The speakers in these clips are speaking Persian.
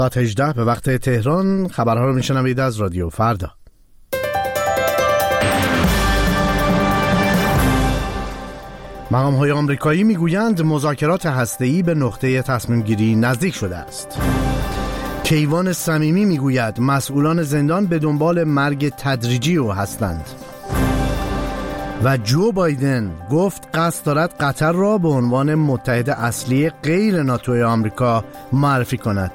ساعت 18 به وقت تهران. خبرها رو میشنوید از رادیو فردا. مقام‌های آمریکایی میگویند مذاکرات هسته‌ای به نقطه تصمیم گیری نزدیک شده است. کیوان صمیمی میگوید مسئولان زندان به دنبال مرگ تدریجی او هستند. و جو بایدن گفت قصد دارد قطر را به عنوان متحد اصلی غیر ناتو آمریکا معرفی کند.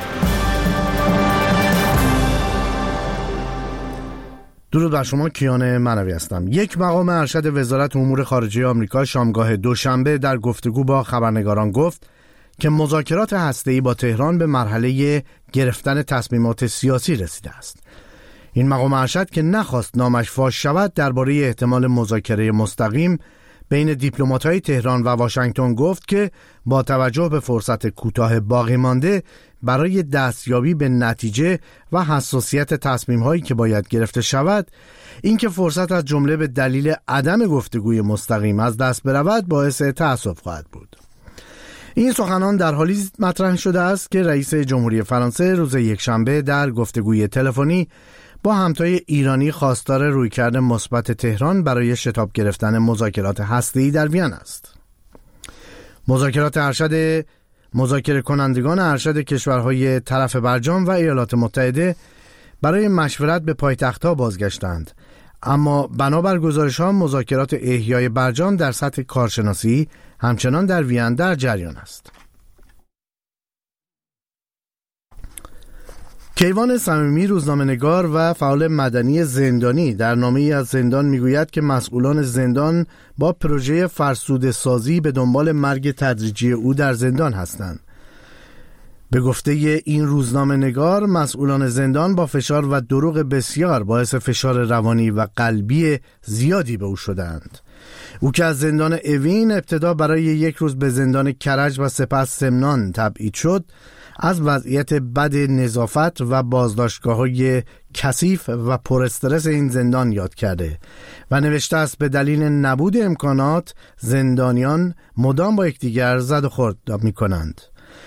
درود بر شما، کیان منوی هستم. یک مقام ارشد وزارت امور خارجه آمریکا شامگاه دوشنبه در گفتگو با خبرنگاران گفت که مذاکرات هسته‌ای با تهران به مرحله گرفتن تصمیمات سیاسی رسیده است. این مقام ارشد که نخواست نامش فاش شود درباره احتمال مذاکره مستقیم بین دیپلمات‌های تهران و واشنگتن گفت که با توجه به فرصت کوتاه باقی مانده برای دستیابی به نتیجه و حساسیت تصمیم‌هایی که باید گرفته شود، اینکه فرصت از جمله به دلیل عدم گفتگوی مستقیم از دست برود باعث تأسف خواهد بود. این سخنان در حالی مطرح شده است که رئیس جمهوری فرانسه روز یکشنبه در گفتگوی تلفنی با همتای ایرانی خواستار رویکرد مثبت تهران برای شتاب گرفتن مذاکرات هسته‌ای در وین است. مذاکره کنندگان ارشد کشورهای طرف برجام و ایالات متحده برای مشورت به پایتخت‌ها بازگشتند، اما بنابر گزارش‌ها مذاکرات احیای برجام در سطح کارشناسی همچنان در وین در جریان است. کیوان صمیمی روزنامه‌نگار و فعال مدنی زندانی در نامه‌ای از زندان میگوید که مسئولان زندان با پروژه فرسوده سازی به دنبال مرگ تدریجی او در زندان هستند. به گفته این روزنامه‌نگار مسئولان زندان با فشار و دروغ بسیار باعث فشار روانی و قلبی زیادی به او شدند. او که از زندان اوین ابتدا برای یک روز به زندان کرج و سپس سمنان تبعید شد، از وضعیت بد نظافت و بازداشتگاه‌های کثیف و پر استرس این زندان یاد کرده و نوشته است به دلیل نبود امکانات زندانیان مدام با یکدیگر زد و خورد می‌کنند.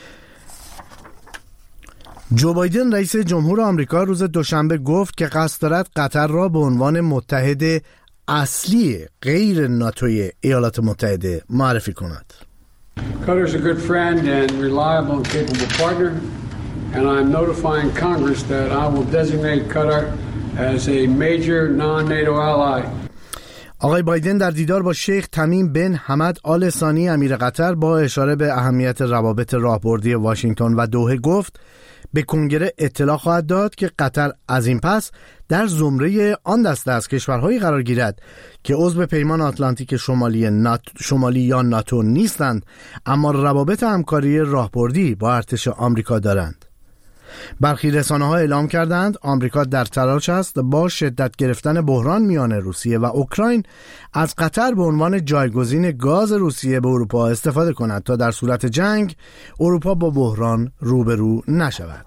جو بایدن رئیس جمهور آمریکا روز دوشنبه گفت که قصد دارد قطر را به عنوان متحد اصلی غیر ناتوی ایالات متحده معرفی کند. Qatar is a good friend and reliable and capable partner, and I'm notifying Congress that I will designate Qatar as a major non-NATO ally. آقای بایدن در دیدار با شیخ تمیم بن حمد آل ثانی امیر قطر با اشاره به اهمیت روابط راهبردی واشنگتن و دوحه گفت به کنگره اطلاع خواهد داد که قطر از این پس در زمره آن دسته از کشورهایی قرار گیرد که عضو پیمان آتلانتیک شمالی یا ناتو نیستند، اما روابط همکاری راهبردی با ارتش آمریکا دارند. برخی رسانه‌ها اعلام کردند آمریکا در تلاش است با شدت گرفتن بحران میان روسیه و اوکراین از قطر به عنوان جایگزین گاز روسیه به اروپا استفاده کند تا در صورت جنگ اروپا با بحران روبرو نشود.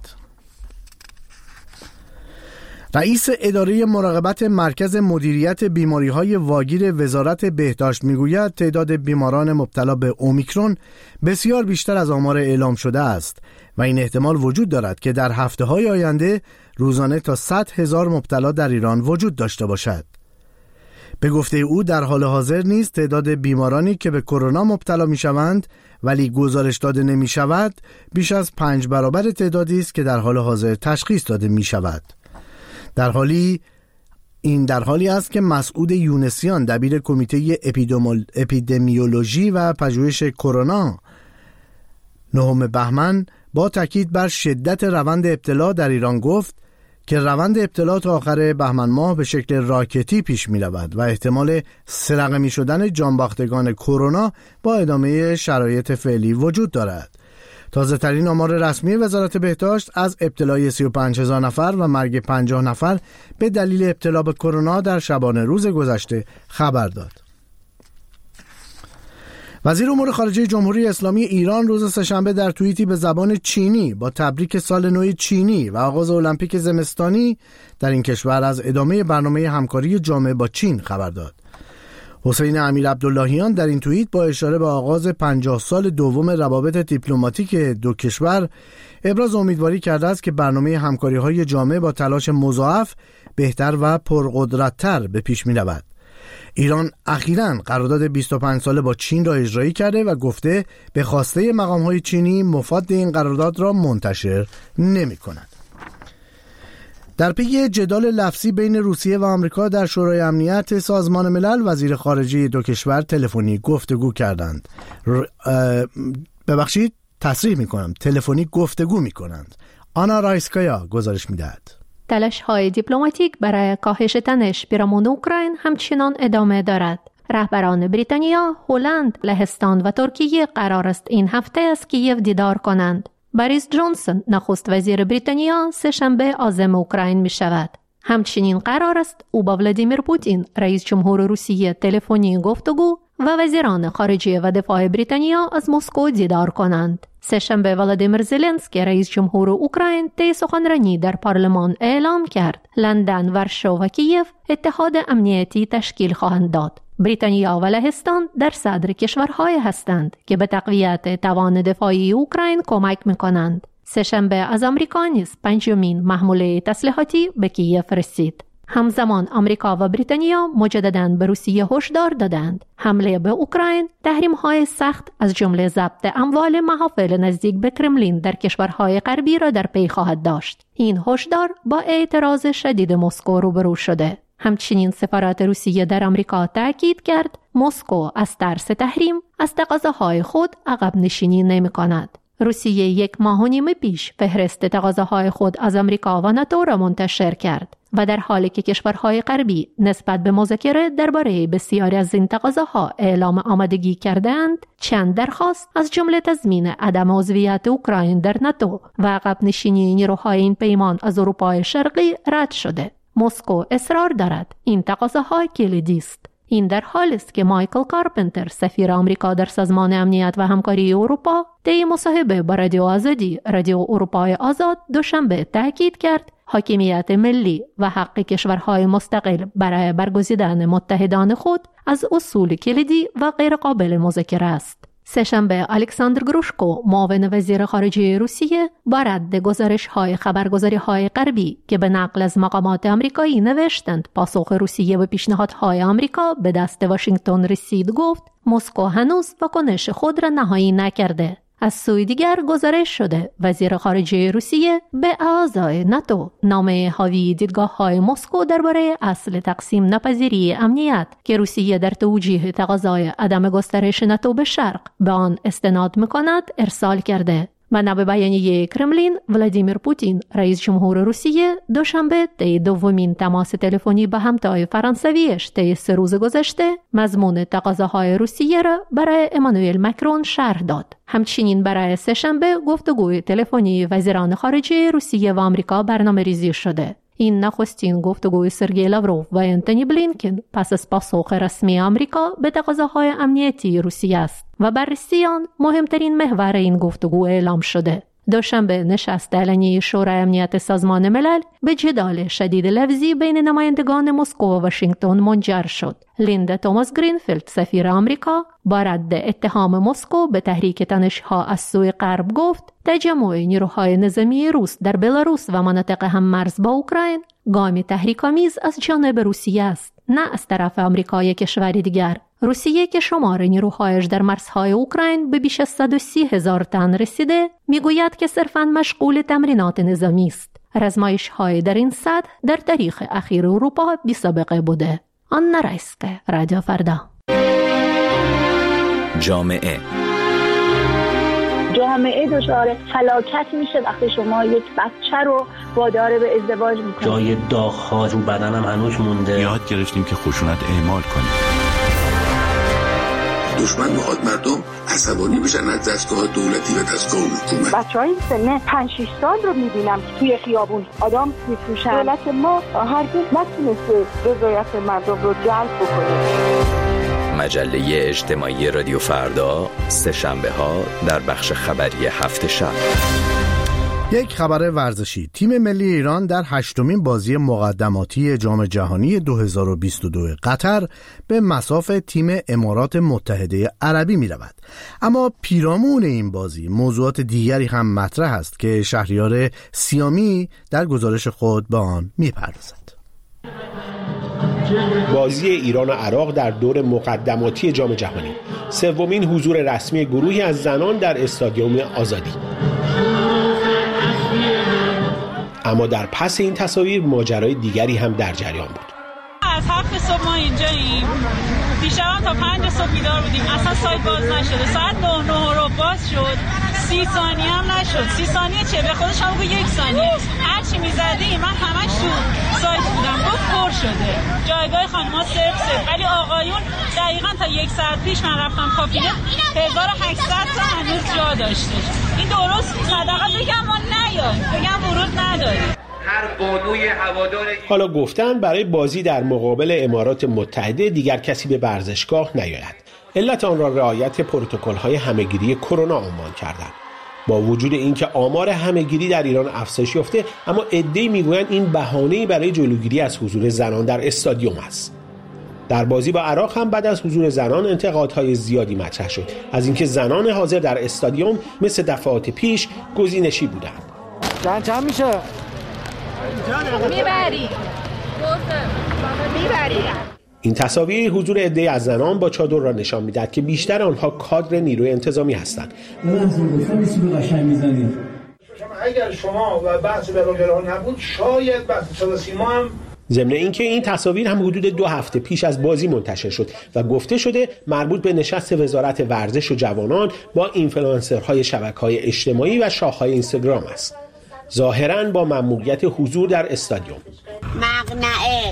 رئیس اداره مراقبت مرکز مدیریت بیماری‌های واگیر وزارت بهداشت میگوید تعداد بیماران مبتلا به اومیکرون بسیار بیشتر از آمار اعلام شده است و این احتمال وجود دارد که در هفته‌های آینده روزانه تا 100,000 مبتلا در ایران وجود داشته باشد. به گفته او در حال حاضر نیز تعداد بیمارانی که به کرونا مبتلا میشوند ولی گزارش داده نمیشود بیش از 5 برابر تعدادی است که در حال حاضر تشخیص داده میشود. در حالی است که مسعود یونسیان دبیر کمیته اپیدمیولوژی و پژوهش کرونا 9 بهمن با تاکید بر شدت روند ابتلا در ایران گفت که روند ابتلا تا آخر بهمن ماه به شکل راکتی پیش می رود و احتمال سرقمی شدن جانباختگان کرونا با ادامه شرایط فعلی وجود دارد. تازه ترین آمار رسمی وزارت بهداشت از ابتلای 35,000 نفر و مرگ 50 نفر به دلیل ابتلا به کرونا در شبانه روز گذشته خبر داد. وزیر امور خارجه جمهوری اسلامی ایران روز سه‌شنبه در توییتی به زبان چینی با تبریک سال نو چینی و آغاز المپیک زمستانی در این کشور از ادامه برنامه همکاری جامع با چین خبر داد. حسین امیرعبداللهیان در این توییت با اشاره به آغاز 50 سال دوم روابط دیپلماتیک دو کشور ابراز امیدواری کرده است که برنامه همکاری‌های جامع با تلاش مضاعف بهتر و پرقدرت‌تر به پیش می‌رود. ایران اخیراً قرارداد 25 ساله با چین را اجرایی کرده و گفته به خواسته مقام‌های چینی مفاد این قرارداد را منتشر نمی‌کند. در پی جدال لفظی بین روسیه و آمریکا در شورای امنیت سازمان ملل، وزیر خارجه دو کشور تلفنی گفتگو کردند. تصریح می‌کنم تلفنی گفتگو می‌کنند. آنا رایسکایا گزارش می‌دهد. تلاش‌های دیپلماتیک برای کاهش تنش پیرامون اوکراین همچنان ادامه دارد. رهبران بریتانیا، هلند، لهستان و ترکیه قرار است این هفته از کیف دیدار کنند. بوریس جانسون، نخست وزیر بریتانیا، سه‌شنبه عازم اوکراین می شود. همچنین قرار است او با ولادیمیر پوتین، رئیس جمهور روسیه، تلفنی گفتگو و وزیران خارجه و دفاع بریتانیا از مسکو دیدار کنند. سه‌شنبه ولادیمیر زلنسکی، رئیس جمهور اوکراین، طی سخنرانی در پارلمان اعلام کرد لندن، ورشو و کیف اتحاد امنیتی تشکیل خواهند داد. بریتانیا و لهستان در صدر کشورهای هستند که به تقویت توان دفاعی اوکراین کمک می‌کنند. سه‌شنبه از آمریکا نیز 5مین محموله تسلیحاتی به کیف رسید. همزمان آمریکا و بریتانیا مجدداً به روسیه هشدار دادند حمله به اوکراین تحریم‌های سخت از جمله ضبط اموال محافل نزدیک به کرملین در کشورهای غربی را در پی خواهد داشت. این هشدار با اعتراض شدید مسکو روبرو شده. همچنین سفارت روسیه در آمریکا تاکید کرد مسکو از ترس تحریم از تقاضاهای خود عقب نشینی نمی‌کند. روسیه 1 ماه و نیم پیش فهرست تقاضاهای خود از آمریکا و ناتو را منتشر کرد و در حالی که کشورهای غربی نسبت به مذاکره درباره بسیاری از این تقاضاها اعلام آمادگی کردند، چند درخواست از جمله تضمین عدم عضویت اوکراین در ناتو و عقب نشینی نیروهای این پیمان از اروپای شرقی رد شده. مسکو اصرار دارد این تقاضاها کلیدی است. این در حالی است که مایکل کارپنتر، سفیر آمریکا در سازمان امنیت و همکاری اروپا، طی مصاحبه با رادیو آزادی، رادیو اروپای آزاد، دوشنبه تاکید کرد حاکمیت ملی و حق کشورهای مستقل برای برگزیدن متحدان خود از اصول کلیدی و غیر قابل مذاکره است. سه‌شنبه الکساندر گروشکو، معاون وزیر خارجه روسیه، با رد گزارش‌های خبرگزاری‌های غربی که به نقل از مقامات آمریکایی نوشتند پاسخ روسیه به پیشنهادهای آمریکا به دست واشنگتن رسید، گفت مسکو هنوز واکنش خود را نهایی نکرده. از سوی دیگر گزارش شده وزیر خارجه روسیه به اعضای ناتو نامه حاوی دیدگاه‌های مسکو درباره اصل تقسیم ناپذیری امنیت که روسیه در توجیه تقاضای عدم گسترش ناتو به شرق به آن استناد می‌کند ارسال کرده. و به بیانیه کرملین، ولادیمیر پوتین، رئیس جمهور روسیه، دوشنبه طی 2مین تماس تلفنی با همتای فرانسویش طی 3 روز گذشته مضمون تقاضاهای روسیه را برای امانوئل مکرون شرح داد. همچنین برای سه‌شنبه گفتگوی تلفنی وزیران خارجه روسیه و آمریکا برنامه‌ریزی شده. این نخستین گفتگوی سرگئی لاوروف و انتونی بلینکن پس از پاسخ رسمی آمریکا به تقاضاهای امنیتی روسیه است و بررسی آن مهمترین محور این گفتگو اعلام شده. دوشنبه نشست علنی شورای امنیت سازمان ملل به جدال شدید لفظی بین نمایندگان مسکو و واشنگتن منجر شد. لیندا توماس گرینفیلد، سفیر آمریکا، با رد اتهام مسکو به تحریک تنش‌ها از سوی غرب گفت تجمع نیروهای نظامی روس در بلاروس و مناطق هممرز با اوکراین گامی تحریک‌آمیز از جانب روسیه است، نه از طرف آمریکا یا کشوری دیگر. روسیه که شمار نیروهایش در مرزهای اوکراین به بیش از 130,000 تن رسیده، میگوید که صرفاً مشغول تمرینات نظامی است. آزمایش‌های در این سطح در تاریخ اخیر اروپا بی‌سابقه بوده. آنا رایسکایا، رادیو فردا. جامعه دچار فلاکت میشه وقتی شما یک بچه رو وادار به ازدواج میکنید. جای داغ‌ها رو بدنم هنوز مونده. یاد گرفتیم که خشونت اعمال کنیم. دشمن میخواد مردم عصبانی بشن از دستگاه دولتی و دستگاه حکومت. بچهای سن 5-6 سال رو میبینم توی خیابون آدم میفروشن. دولت ما هرگز نتونسته رضایت مردم رو جلب بکنه. مجله اجتماعی رادیو فردا، سه‌شنبه‌ها در بخش خبری هفت شب. یک خبر ورزشی. تیم ملی ایران در 8مین بازی مقدماتی جام جهانی 2022 قطر به مصاف تیم امارات متحده عربی می رود. اما پیرامون این بازی موضوعات دیگری هم مطرح است که شهریار سیامی در گزارش خود به آن می پردازد. بازی ایران و عراق در دور مقدماتی جام جهانی، سومین حضور رسمی گروهی از زنان در استادیوم آزادی. اما در پس این تصاویر ماجرای دیگری هم در جریان بود. از 7 صبح ما اینجاییم. دیشب تا 5 صبح بیدار بودیم. اصلا سایت باز نشده. ساعت 9 رو باز شد. 30 ثانیه هم نشد. 30 ثانیه چه؟ به خودش هم بگو 1 ثانیه. هر چی می‌زدیم من همش تو سایت بودم. گفت پر شده. جایگاه خانم‌ها صرف. ولی آقایون دقیقاً تا 1 ساعت پیش من رفتم کابینه 1800 تا هنوز جا داشته. این درست صدقه بگم ما نیایم. بگم ورود نداریم. حالا گفتن برای بازی در مقابل امارات متحده دیگر کسی به ورزشگاه نیاید. علت آن را رعایت پروتکل‌های همه‌گیری کرونا عنوان کردند. با وجود اینکه آمار همه‌گیری در ایران افزایش یافته، اما عده‌ای میگویند این بهانه‌ای برای جلوگیری از حضور زنان در استادیوم است. در بازی با عراق هم بعد از حضور زنان انتقادهای زیادی مطرح شد، از اینکه زنان حاضر در استادیوم مثل دفعات پیش گزینشی بودند. چند میشه؟ میبری. این تصاویر حضور عده‌ای از زنان با چادر را نشان می‌دهد که بیشتر آنها کادر نیروی انتظامی هستند. اگر شما و بحث بلاگرها نبود شاید بحث سیما هم. ضمن اینکه این تصاویر هم حدود 2 هفته پیش از بازی منتشر شد و گفته شده مربوط به نشست وزارت ورزش و جوانان با اینفلوئنسرهای شبکه‌های اجتماعی و شاخه‌های اینستاگرام است. ظاهراً با ممنوعیت حضور در استادیوم. مقنعه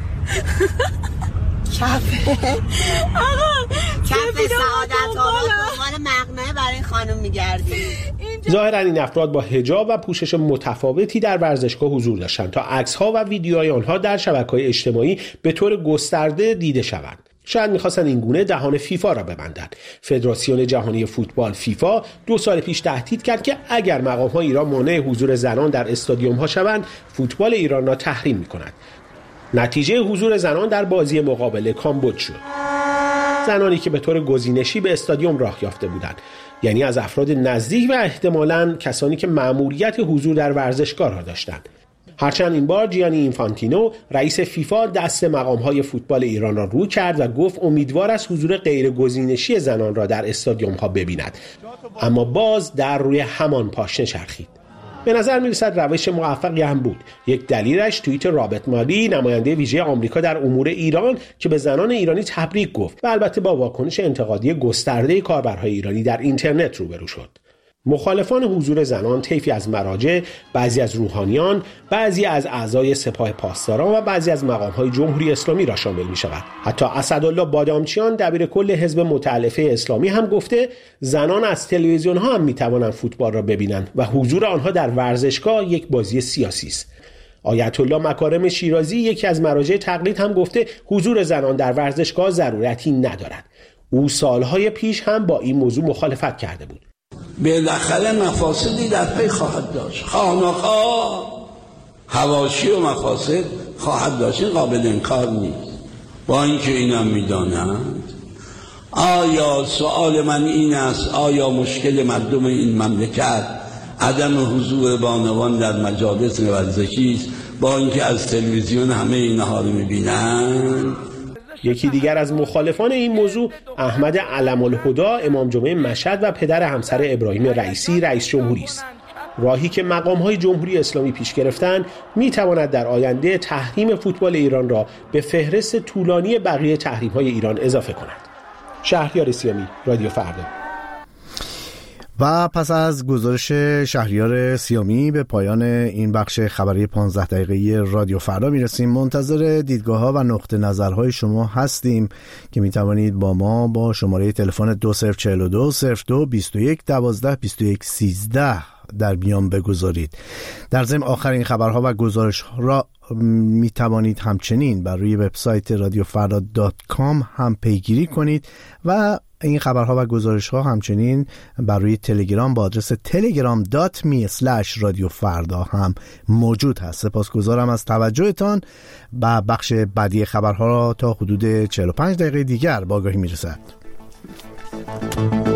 کف سعادت آباد دنبال مقنعه برای خانم میگردیم. ظاهراً این افراد با حجاب و پوشش متفاوتی در ورزشگاه حضور داشتند تا عکس‌ها و ویدیوهای آنها در شبکه‌های اجتماعی به طور گسترده دیده شوند. شاید می‌خواستند این گونه دهان فیفا را ببندند. فدراسیون جهانی فوتبال فیفا 2 سال پیش تهدید کرد که اگر مقام‌های ایران مانع حضور زنان در استادیوم‌ها شوند، فوتبال ایران را تحریم می‌کند. نتیجه حضور زنان در بازی مقابله کامبوج شد. زنانی که به طور گزینشی به استادیوم راه یافته بودند، یعنی از افراد نزدیک و احتمالاً کسانی که مأموریت حضور در ورزشگاه را داشتند. هرچند این بار جیانی اینفانتینو رئیس فیفا دست مقام‌های فوتبال ایران را رو کرد و گفت امیدوار است حضور غیرگزینشی زنان را در استادیوم‌ها ببیند، اما باز در روی همان پاشنه چرخید. به نظر می‌رسد روش موفقی هم بود. یک دلیلش توییت رابرت مالی، نماینده ویژه آمریکا در امور ایران، که به زنان ایرانی تبریک گفت و البته با واکنش انتقادی گسترده کاربرهای ایرانی در اینترنت روبرو شد. مخالفان حضور زنان طیفی از مراجع، بعضی از روحانیان، بعضی از اعضای سپاه پاسداران و بعضی از مقام‌های جمهوری اسلامی را شامل می‌شود. حتی اسدالله بادامچیان دبیر کل حزب متألفه اسلامی هم گفته زنان از تلویزیون‌ها هم می‌توانند فوتبال را ببینند و حضور آنها در ورزشگاه یک بازی سیاسی است. آیت الله مکارم شیرازی، یکی از مراجع تقلید، هم گفته حضور زنان در ورزشگاه ضرورتی ندارد. او سالهای پیش هم با این موضوع مخالفت کرده بود. بالاخره مفاسدی در پی خواهد داشت. خانه‌ها حواشی و مفاسد خواهد داشت، این قابل انکار نیست. با اینکه اینم میدانند، آیا سوال من این است، آیا مشکل مردم این مملکت عدم حضور بانوان در مجالس ورزشی است با اینکه از تلویزیون همه اینها رو میبینند؟ یکی دیگر از مخالفان این موضوع احمد علم الهدی، امام جمعه مشهد و پدر همسر ابراهیم رئیسی، رئیس جمهوری است. راهی که مقام‌های جمهوری اسلامی پیش گرفتند می‌تواند در آینده تحریم فوتبال ایران را به فهرست طولانی بقیه تحریم‌های ایران اضافه کند. شهریار سیامی، رادیو فردا. و پس از گزارش شهریار سیامی به پایان این بخش خبری 15 دقیقه‌ای رادیو فردا میرسیم. منتظر دیدگاه‌ها و نقطه نظرهای شما هستیم که میتوانید با ما با شماره تلفن 2042 02 21 12 21 13 در میان بگذارید. در ضمن آخرین خبرها و گزارش می توانید همچنین بر روی وبسایت radiofrda.com هم پیگیری کنید و این خبرها و گزارش‌ها همچنین بر روی تلگرام با آدرس telegram.me/radiofrda هم موجود هست. سپاسگزارم از توجهتان. و بخش بعدی خبرها را تا حدود 45 دقیقه دیگر با آگاهی می‌رسد.